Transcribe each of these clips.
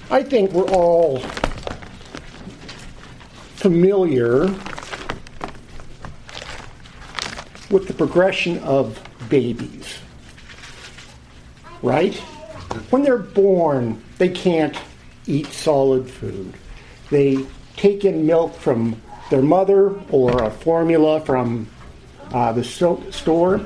I think we're all familiar with the progression of babies, right? When they're born, they can't eat solid food. They take in milk from their mother or a formula from the store.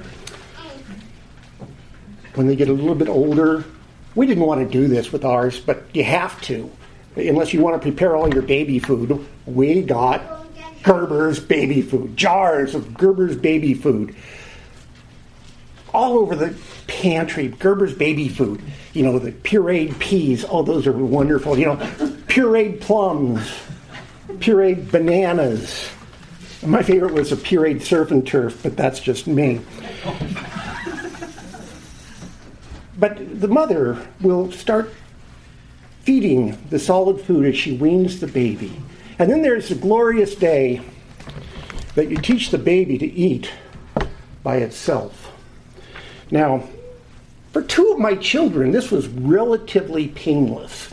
When they get a little bit older, we didn't want to do this with ours, but you have to. Unless you want to prepare all your baby food, we got Gerber's baby food, jars of Gerber's baby food. All over the pantry, Gerber's baby food. You know, the pureed peas, oh, those are wonderful. You know, pureed plums, pureed bananas. My favorite was a pureed surf and turf, but that's just me. But the mother will start feeding the solid food as she weans the baby. And then there's the glorious day that you teach the baby to eat by itself. Now, for two of my children, this was relatively painless.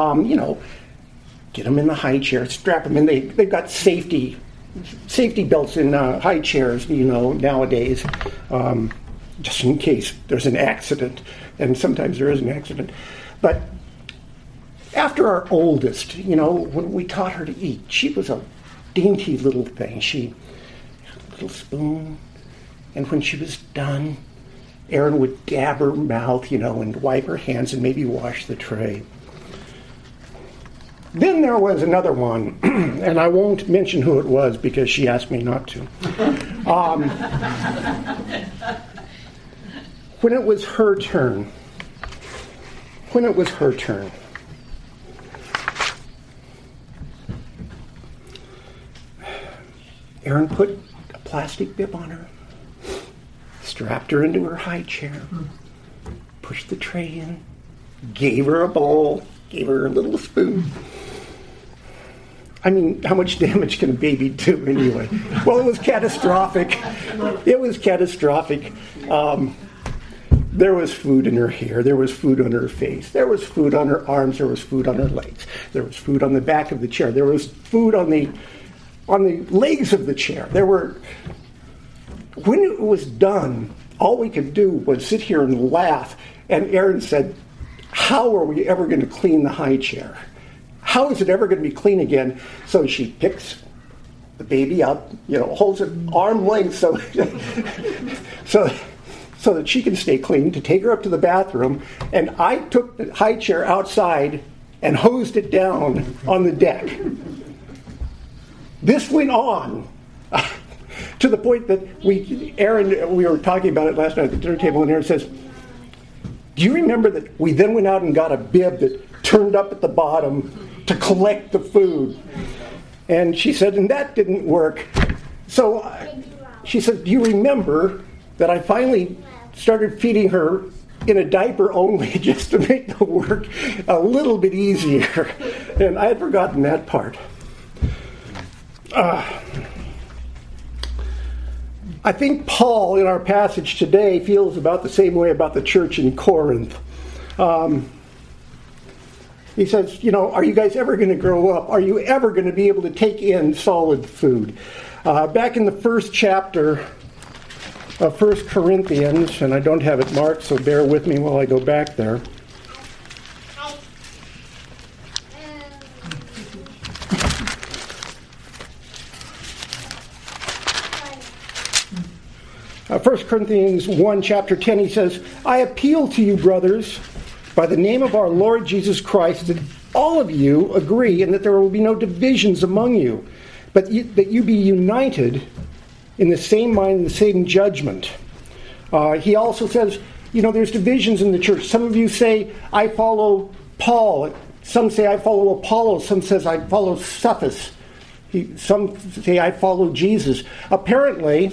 Get them in the high chair, strap them in. They've got safety belts in high chairs, nowadays, just in case there's an accident. And sometimes there is an accident. But after our oldest, when we taught her to eat, she was a dainty little thing. She had a little spoon, and when she was done, Erin would dab her mouth, and wipe her hands and maybe wash the tray. Then there was another one, and I won't mention who it was because she asked me not to. When it was her turn, Erin put a plastic bib on her, strapped her into her high chair, pushed the tray in, gave her a bowl, gave her a little spoon. I mean, how much damage can a baby do anyway? Well, it was catastrophic. There was food in her hair. There was food on her face. There was food on her arms. There was food on her legs. There was food on the back of the chair. There was food on the legs of the chair. When it was done, all we could do was sit here and laugh. And Erin said, how are we ever going to clean the high chair? How is it ever going to be clean again? So she picks the baby up, holds it arm length so that she can stay clean, to take her up to the bathroom. And I took the high chair outside and hosed it down on the deck. This went on to the point that we were talking about it last night at the dinner table, and Erin says, do you remember that we then went out and got a bib that turned up at the bottom to collect the food? And she said, and that didn't work. So she said, do you remember that I finally started feeding her in a diaper only just to make the work a little bit easier? And I had forgotten that part. I think Paul, in our passage today, feels about the same way about the church in Corinth. He says, are you guys ever going to grow up? Are you ever going to be able to take in solid food? Back in the first chapter of 1 Corinthians, and I don't have it marked, so bear with me while I go back there. 1 Corinthians 1, chapter 10, he says, I appeal to you, brothers, by the name of our Lord Jesus Christ, that all of you agree and that there will be no divisions among you, but that you be united in the same mind and the same judgment. He also says, there's divisions in the church. Some of you say, I follow Paul. Some say, I follow Apollos. Some says, I follow Cephas. Some say, I follow Jesus. Apparently,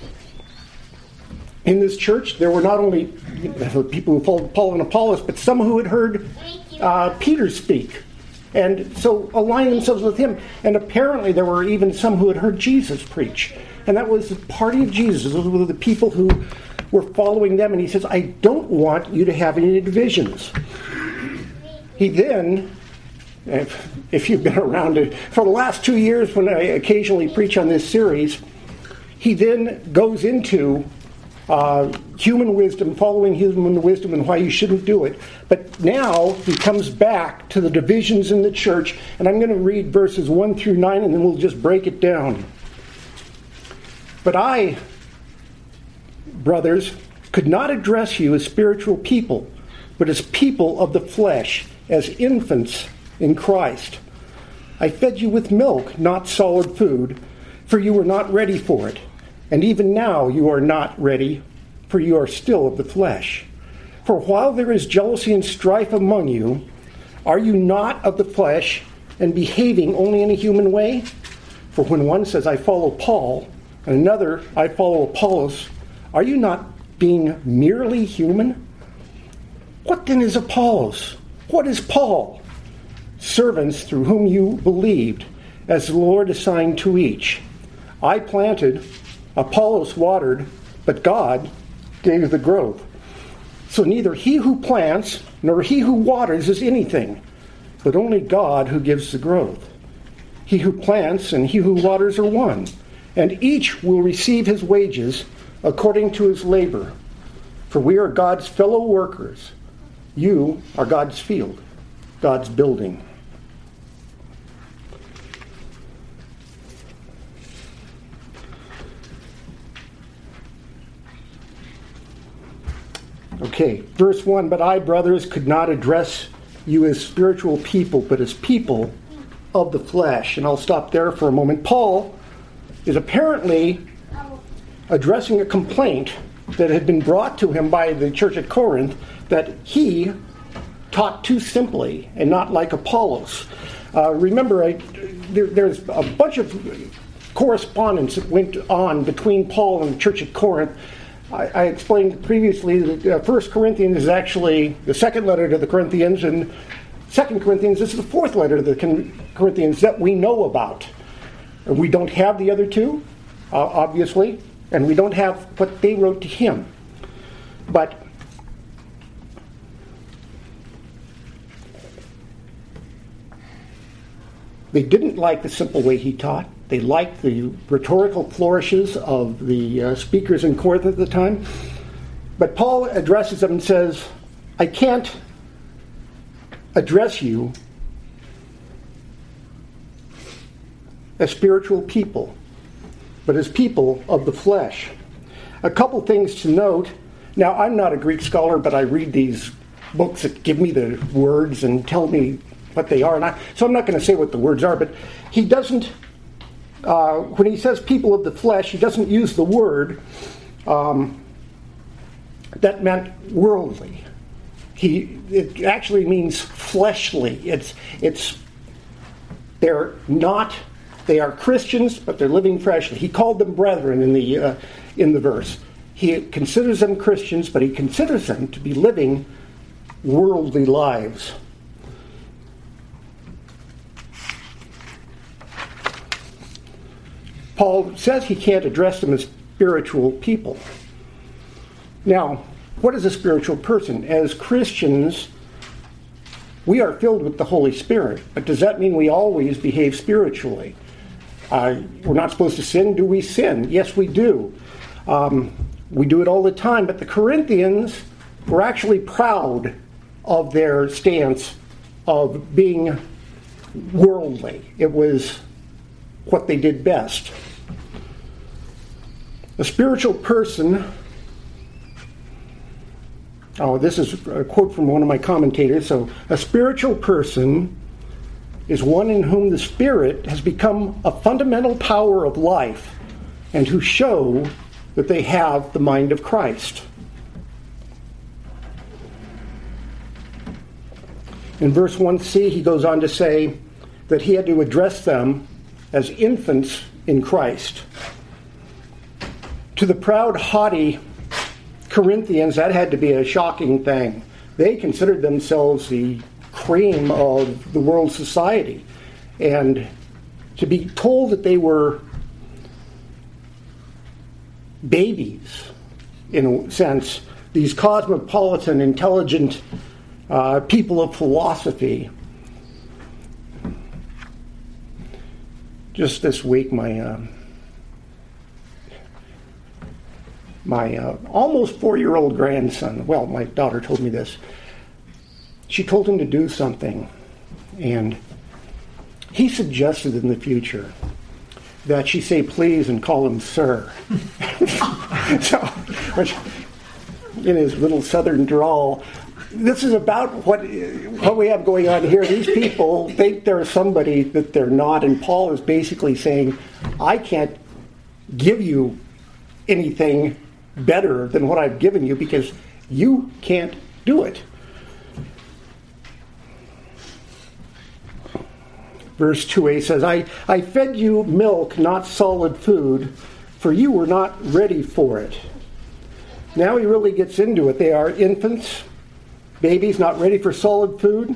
in this church, there were not only people who followed Paul and Apollos, but some who had heard Peter speak, and so aligned themselves with him. And apparently there were even some who had heard Jesus preach. And that was the party of Jesus. Those were the people who were following them. And he says, I don't want you to have any divisions. He then If you've been around it for the last 2 years when I occasionally preach on this series, he then goes into human wisdom, following human wisdom and why you shouldn't do it. But now he comes back to the divisions in the church, and I'm going to read verses 1 through 9 and then we'll just break it down. But I, brothers, could not address you as spiritual people, but as people of the flesh, as infants in Christ. I fed you with milk, not solid food, for you were not ready for it. And even now you are not ready, for you are still of the flesh. For while there is jealousy and strife among you, are you not of the flesh and behaving only in a human way? For when one says, I follow Paul, and another, I follow Apollos, are you not being merely human? What then is Apollos? What is Paul? Servants through whom you believed, as the Lord assigned to each. I planted, Apollos watered, but God gave the growth. So neither he who plants nor he who waters is anything, but only God who gives the growth. He who plants and he who waters are one, and each will receive his wages according to his labor. For we are God's fellow workers. You are God's field, God's building. Okay, verse 1, but I, brothers, could not address you as spiritual people, but as people of the flesh. And I'll stop there for a moment. Paul is apparently addressing a complaint that had been brought to him by the church at Corinth, that he taught too simply and not like Apollos. Remember, there's a bunch of correspondence that went on between Paul and the church at Corinth. I explained previously that 1 Corinthians is actually the second letter to the Corinthians, and 2 Corinthians is the fourth letter to the Corinthians that we know about. We don't have the other two, obviously, and we don't have what they wrote to him. But they didn't like the simple way he taught. They liked the rhetorical flourishes of the speakers in Corinth at the time. But Paul addresses them and says, I can't address you as spiritual people, but as people of the flesh. A couple things to note. Now, I'm not a Greek scholar, but I read these books that give me the words and tell me what they are. So I'm not going to say what the words are, but he doesn't, when he says people of the flesh, he doesn't use the word that meant worldly. It actually means fleshly. They are Christians, but they're living fleshly. He called them brethren in the verse. He considers them Christians, but he considers them to be living worldly lives. Paul says he can't address them as spiritual people. Now, what is a spiritual person? As Christians, we are filled with the Holy Spirit, but does that mean we always behave spiritually? We're not supposed to sin. Do we sin? Yes, we do. We do it all the time, but the Corinthians were actually proud of their stance of being worldly. It was what they did best. A spiritual person, this is a quote from one of my commentators. So, a spiritual person is one in whom the Spirit has become a fundamental power of life and who show that they have the mind of Christ. In verse 1c, he goes on to say that he had to address them as infants in Christ. To the proud, haughty Corinthians, that had to be a shocking thing. They considered themselves the cream of the world society. And to be told that they were babies, in a sense, these cosmopolitan, intelligent people of philosophy, Just this week, my almost 4-year-old grandson, well, my daughter told me this. She told him to do something, and he suggested in the future that she say please and call him sir. So, which, in his little southern drawl, this is about what we have going on here. These people think they're somebody that they're not, and Paul is basically saying, I can't give you anything better than what I've given you because you can't do it. Verse 2a says, I fed you milk, not solid food, for you were not ready for it. Now he really gets into it. They are infants, babies not ready for solid food.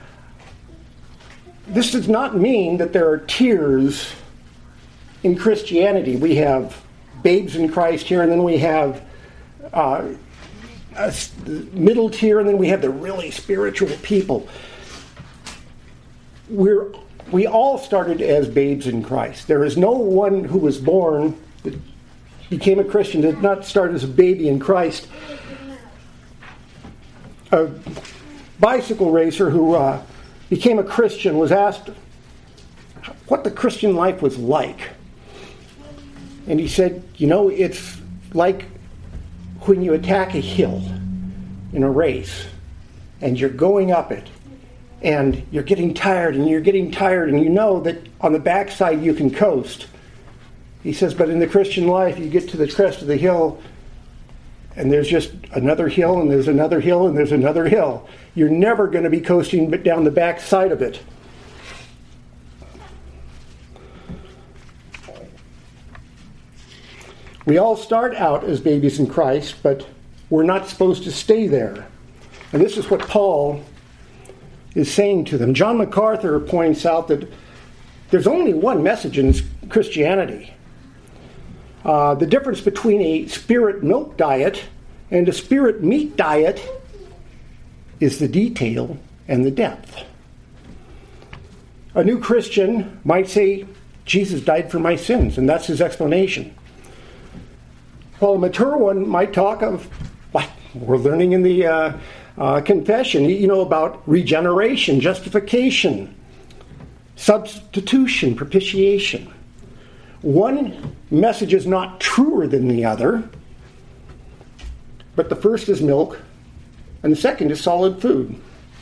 This does not mean that there are tiers in Christianity. We have babes in Christ here, and then we have a middle tier, and then we have the really spiritual people. We all started as babes in Christ. There is no one who was born that became a Christian did not start as a baby in Christ. A bicycle racer who became a Christian was asked what the Christian life was like. And he said, it's like when you attack a hill in a race and you're going up it and you're getting tired and you know that on the backside you can coast. He says, but in the Christian life you get to the crest of the hill and there's just another hill and there's another hill and there's another hill. You're never going to be coasting down the backside of it. We all start out as babies in Christ, but we're not supposed to stay there. And this is what Paul is saying to them. John MacArthur points out that there's only one message in Christianity. The difference between a spirit milk diet and a spirit meat diet is the detail and the depth. A new Christian might say, Jesus died for my sins, and that's his explanation. While a mature one might talk of what we're learning in the confession, about regeneration, justification, substitution, propitiation. One message is not truer than the other, but the first is milk, and the second is solid food.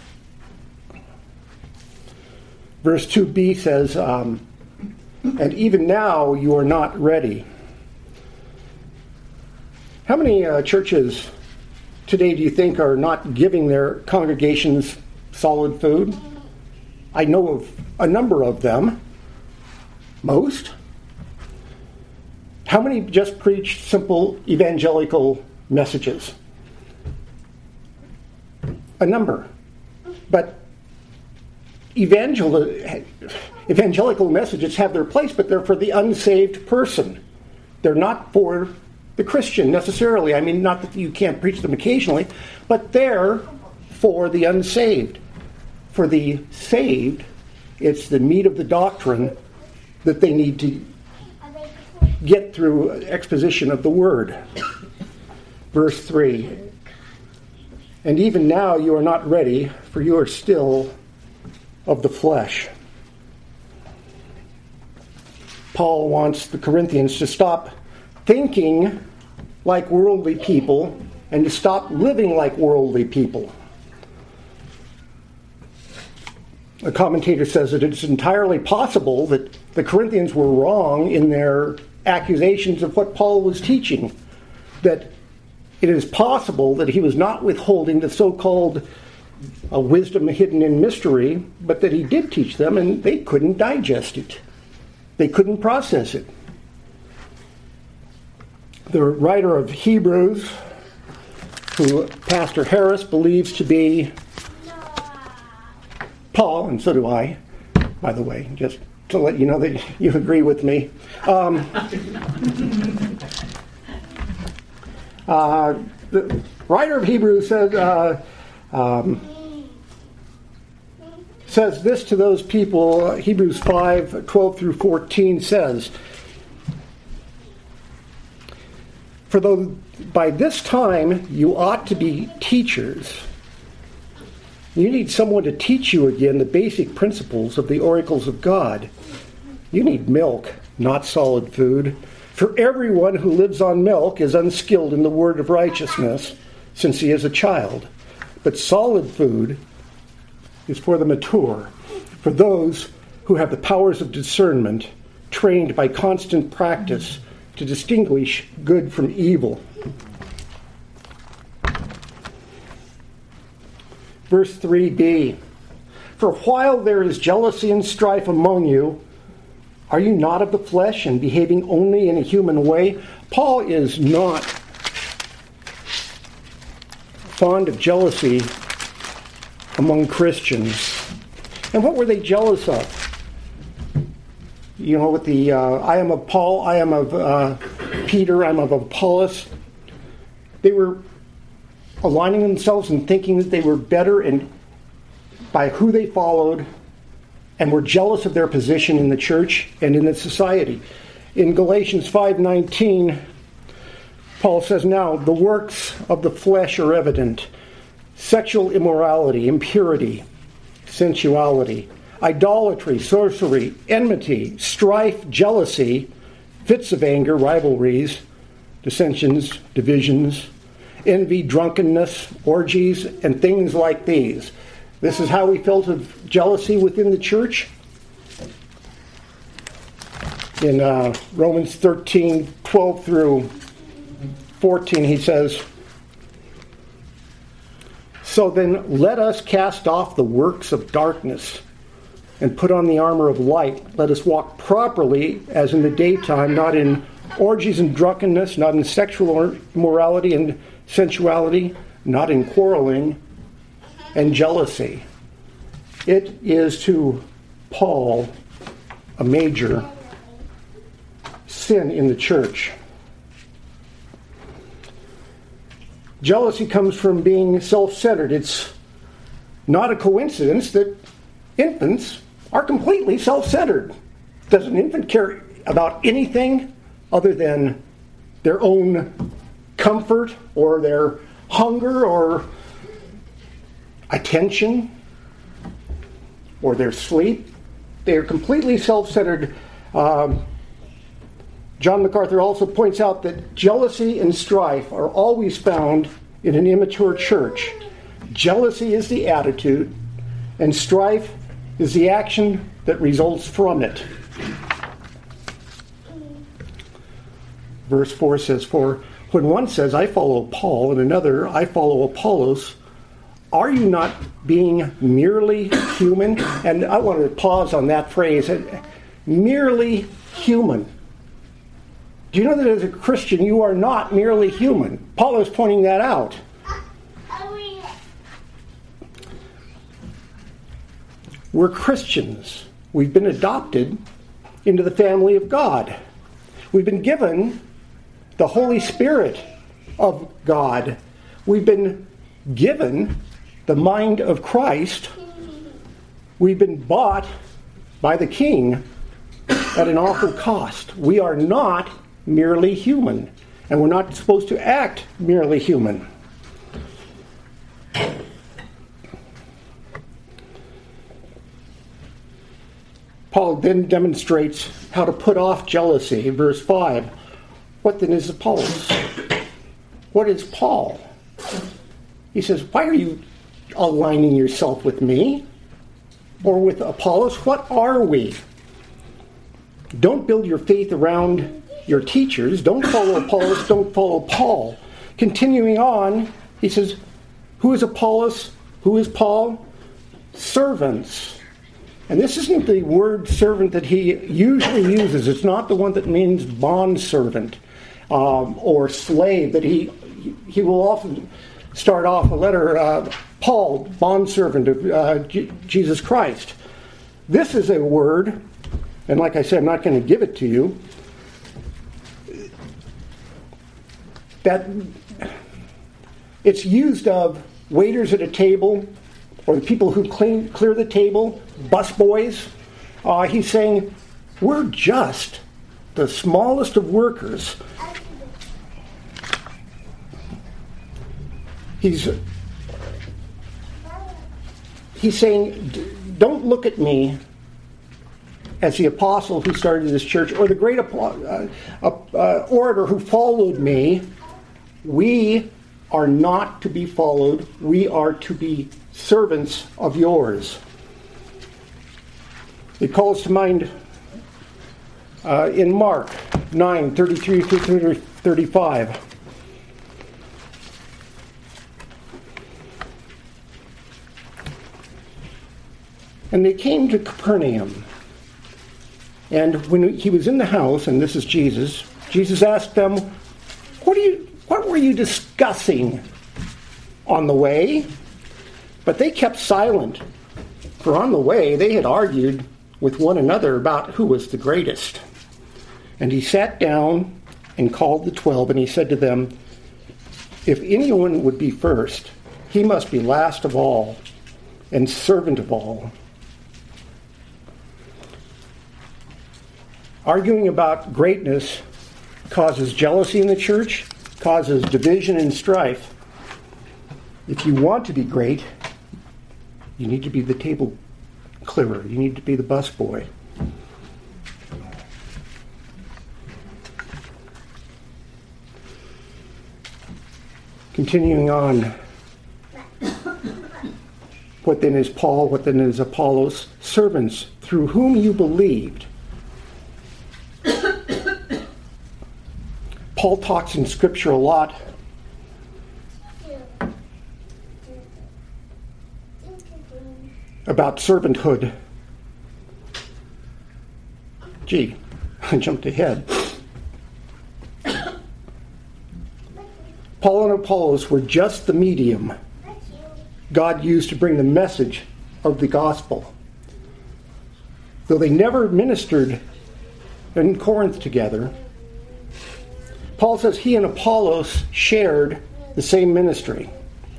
Verse 2b says, and even now you are not ready. How many churches today do you think are not giving their congregations solid food? I know of a number of them. Most. How many just preach simple evangelical messages? A number. But evangelical messages have their place, but they're for the unsaved person. They're not for the Christian necessarily. I mean, not that you can't preach them occasionally, but they're for the unsaved. For the saved, it's the meat of the doctrine that they need to get through exposition of the Word. Verse 3, and even now you are not ready, for you are still of the flesh. Paul wants the Corinthians to stop thinking like worldly people and to stop living like worldly people. A commentator says that it's entirely possible that the Corinthians were wrong in their accusations of what Paul was teaching. That it is possible that he was not withholding the so-called wisdom hidden in mystery, but that he did teach them and they couldn't digest it. They couldn't process it. The writer of Hebrews, who Pastor Harris believes to be Paul, and so do I, by the way, just to let you know that you agree with me. The writer of Hebrews said says this to those people. Hebrews 5:12 through 14 says, "For though by this time you ought to be teachers, you need someone to teach you again the basic principles of the oracles of God. You need milk, not solid food. For everyone who lives on milk is unskilled in the word of righteousness, since he is a child. But solid food is for the mature, for those who have the powers of discernment, trained by constant practice to distinguish good from evil." Verse 3b, "For while there is jealousy and strife among you, are you not of the flesh and behaving only in a human way?" Paul is not fond of jealousy among Christians. And what were they jealous of? You know, with the I am of Paul, I am of Peter, I am of Apollos. They were aligning themselves and thinking that they were better and by who they followed, and were jealous of their position in the church and in the society. In Galatians 5:19, Paul says, "Now the works of the flesh are evident: sexual immorality, impurity, sensuality, idolatry, sorcery, enmity, strife, jealousy, fits of anger, rivalries, dissensions, divisions, envy, drunkenness, orgies, and things like these." This is how we felt of jealousy within the church. In Romans 13:12 through 14, he says, "So then let us cast off the works of darkness and put on the armor of light. Let us walk properly as in the daytime, not in orgies and drunkenness, not in sexual immorality and sensuality, not in quarreling and jealousy." It is to Paul a major sin in the church. Jealousy comes from being self-centered. It's not a coincidence that infants are completely self-centered. Does an infant care about anything other than their own comfort or their hunger or attention or their sleep? They are completely self-centered. John MacArthur also points out that jealousy and strife are always found in an immature church. Jealousy is the attitude, and strife is the action that results from it. Verse 4 says, "For when one says, 'I follow Paul,' and another, 'I follow Apollos,' are you not being merely human?" And I want to pause on that phrase, merely human. Do you know that as a Christian, you are not merely human? Paul is pointing that out. We're Christians. We've been adopted into the family of God. We've been given the Holy Spirit of God. We've been given the mind of Christ. We've been bought by the King at an awful cost. We are not merely human, and we're not supposed to act merely human. Paul then demonstrates how to put off jealousy. Verse 5, "What then is Apollos? What is Paul?" He says, "Why are you aligning yourself with me or with Apollos? What are we? Don't build your faith around your teachers. Don't follow Apollos. Don't follow Paul." Continuing on, he says, "Who is Apollos? Who is Paul? Servants." And this isn't the word servant that he usually uses. It's not the one that means bondservant or slave. That he will often start off a letter, Paul, bondservant of Jesus Christ. This is a word, and like I said, I'm not going to give it to you, that it's used of waiters at a table or the people who clear the table, busboys. He's saying, we're just the smallest of workers. He's saying, don't look at me as the apostle who started this church, or the great orator who followed me. We are not to be followed. We are to be servants of yours. It calls to mind in Mark 9:33-35. And they came to Capernaum. And when he was in the house, and this is Jesus, Jesus asked them, what were you discussing on the way? But they kept silent, for on the way they had argued with one another about who was the greatest. And he sat down and called the 12, and he said to them, if anyone would be first, he must be last of all and servant of all. Arguing about greatness causes jealousy in the church, causes division and strife. If you want to be great, you need to be the table clearer. You need to be the busboy. Continuing on. What then is Paul? What then is Apollos? Servants through whom you believed. Paul talks in Scripture a lot about servanthood. Gee, I jumped ahead. Paul and Apollos were just the medium God used to bring the message of the gospel. Though they never ministered in Corinth together, Paul says he and Apollos shared the same ministry.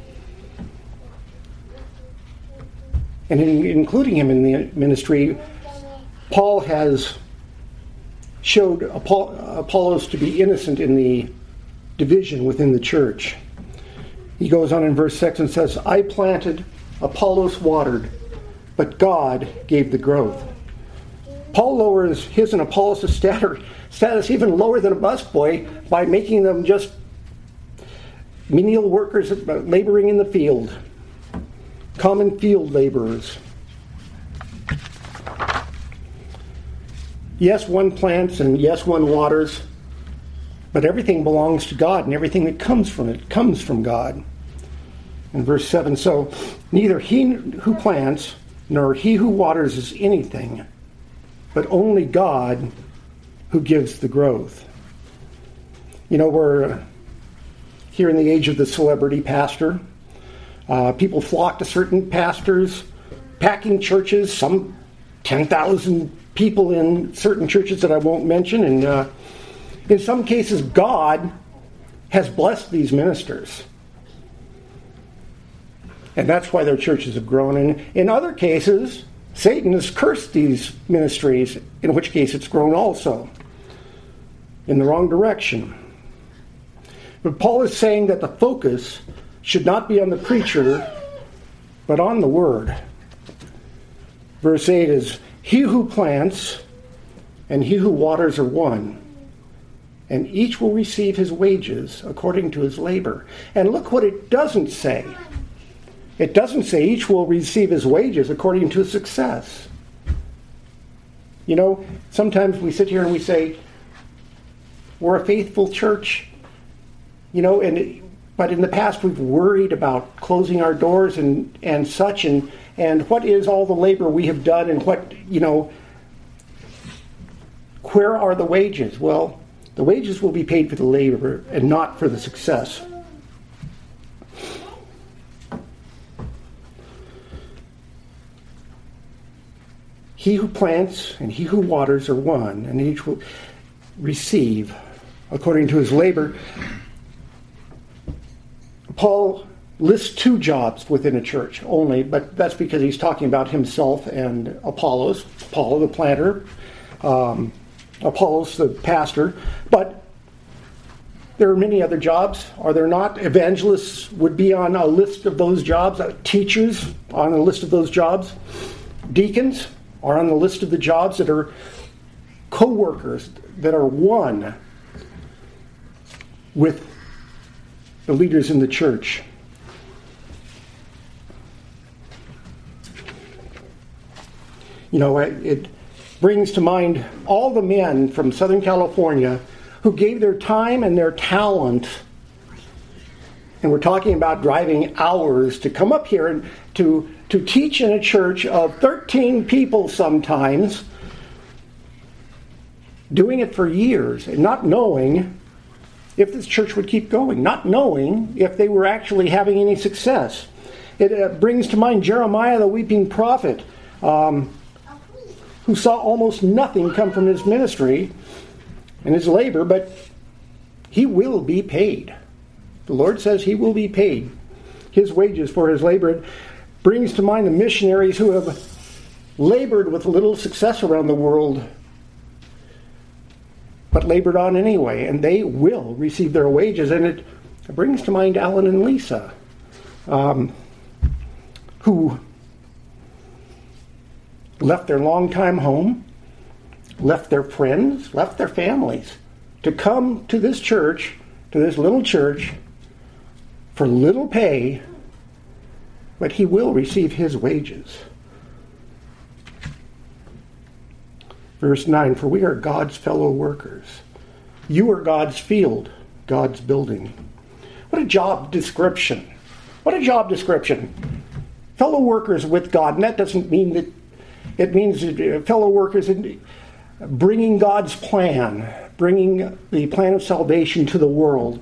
And in including him in the ministry, Paul has showed Apollos to be innocent in the division within the church. He goes on in verse 6 and says, I planted, Apollos watered, but God gave the growth. Paul lowers his and Apollos' status even lower than a busboy by making them just menial workers laboring in the field, common field laborers. Yes, one plants and yes, one waters, but everything belongs to God, and everything that comes from it comes from God. In verse 7, so neither he who plants nor he who waters is anything, but only God who gives the growth. You know, we're here in the age of the celebrity pastor. People flock to certain pastors, packing churches, some 10,000 people in certain churches that I won't mention. And in some cases, God has blessed these ministers. And that's why their churches have grown. And in other cases, Satan has cursed these ministries, in which case it's grown also in the wrong direction. But Paul is saying that the focus should not be on the preacher, but on the word. Verse 8 is, he who plants and he who waters are one, and each will receive his wages according to his labor. And look what it doesn't say. It doesn't say each will receive his wages according to his success. You know, sometimes we sit here and we say, we're a faithful church, you know, but in the past we've worried about closing our doors and such, and what is all the labor we have done, and what, you know, where are the wages? Well, the wages will be paid for the labor and not for the success. He who plants and he who waters are one, and each will receive according to his labor. Paul lists 2 jobs within a church only, but that's because he's talking about himself and Apollos. Apollo, the planter, Apollos, the pastor. But there are many other jobs, are there not? Evangelists would be on a list of those jobs. Teachers on a list of those jobs. Deacons are on the list of the jobs that are co-workers, that are one with the leaders in the church. You know, it brings to mind all the men from Southern California who gave their time and their talent, and we're talking about driving hours to come up here and to teach in a church of 13 people sometimes, doing it for years and not knowing if this church would keep going, not knowing if they were actually having any success. It brings to mind Jeremiah, the weeping prophet, who saw almost nothing come from his ministry and his labor, but he will be paid. The Lord says he will be paid his wages for his labor. It brings to mind the missionaries who have labored with little success around the world, but labored on anyway, and they will receive their wages. And it brings to mind Alan and Lisa, who left their longtime home, left their friends, left their families to come to this church, to this little church, for little pay, but he will receive his wages. Verse 9, for we are God's fellow workers. You are God's field, God's building. What a job description. What a job description. Fellow workers with God, and that doesn't mean that it means fellow workers in bringing God's plan, bringing the plan of salvation to the world.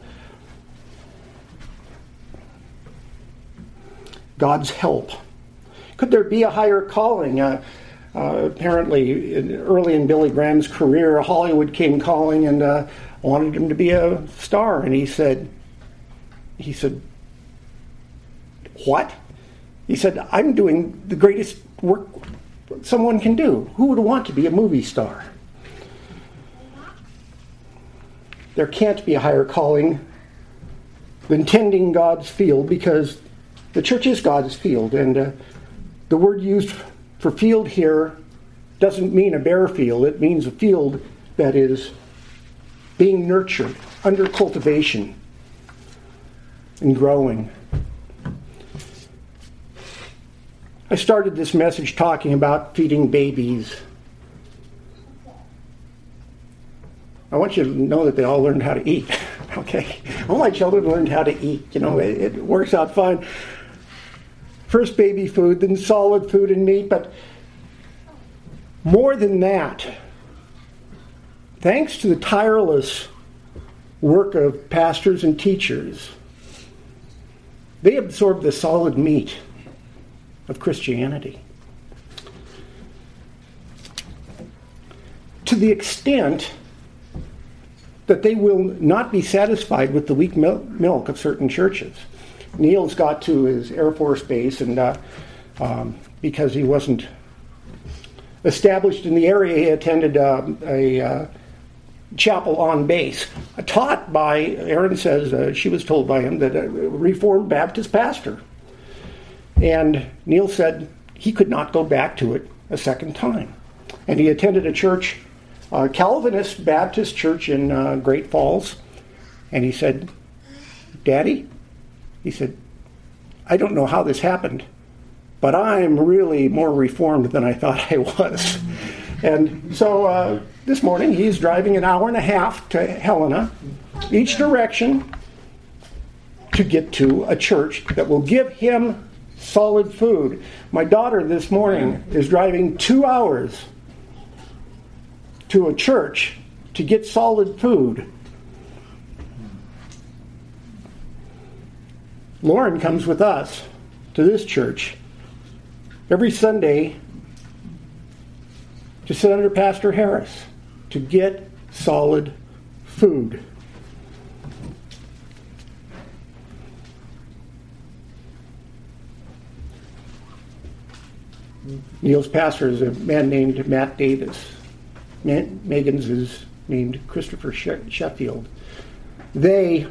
God's help. Could there be a higher calling? Apparently, early in Billy Graham's career, Hollywood came calling and wanted him to be a star. And he said, what? He said, I'm doing the greatest work someone can do. Who would want to be a movie star? There can't be a higher calling than tending God's field, because the church is God's field, and the word used for field here doesn't mean a bare field. It means a field that is being nurtured, under cultivation, and growing. I started this message talking about feeding babies. I want you to know that they all learned how to eat. Okay? All my children learned how to eat. You know, it works out fine. First baby food, then solid food and meat, but more than that, thanks to the tireless work of pastors and teachers, they absorb the solid meat of Christianity. To the extent that they will not be satisfied with the weak milk of certain churches. Neil's got to his Air Force base, and because he wasn't established in the area, he attended a chapel on base, taught by, Erin says, she was told by him, that a Reformed Baptist pastor. And Neil said he could not go back to it a second time. And he attended a church, a Calvinist Baptist church in Great Falls. And he said, Daddy, he said, I don't know how this happened, but I'm really more Reformed than I thought I was. And so this morning he's driving an hour and a half to Helena, each direction, to get to a church that will give him solid food. My daughter this morning is driving 2 hours to a church to get solid food. Lauren comes with us to this church every Sunday to sit under Pastor Harris to get solid food. Neil's pastor is a man named Matt Davis. Megan's is named Christopher Sheffield. They,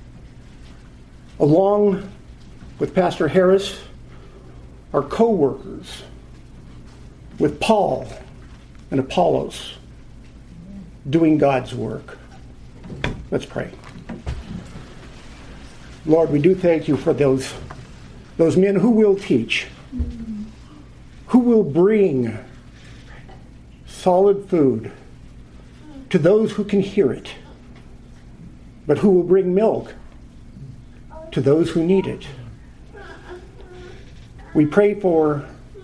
along with Pastor Harris, are co-workers with Paul and Apollos doing God's work. Let's pray. Lord, we do thank you for those men who will teach, who will bring solid food to those who can hear it, but who will bring milk to those who need it. We pray for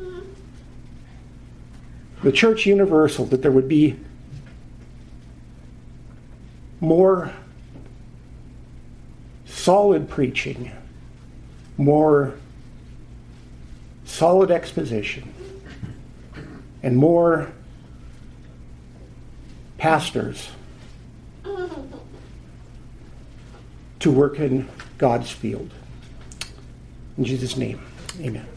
the Church Universal, that there would be more solid preaching, more solid exposition, and more pastors to work in God's field. In Jesus' name, amen.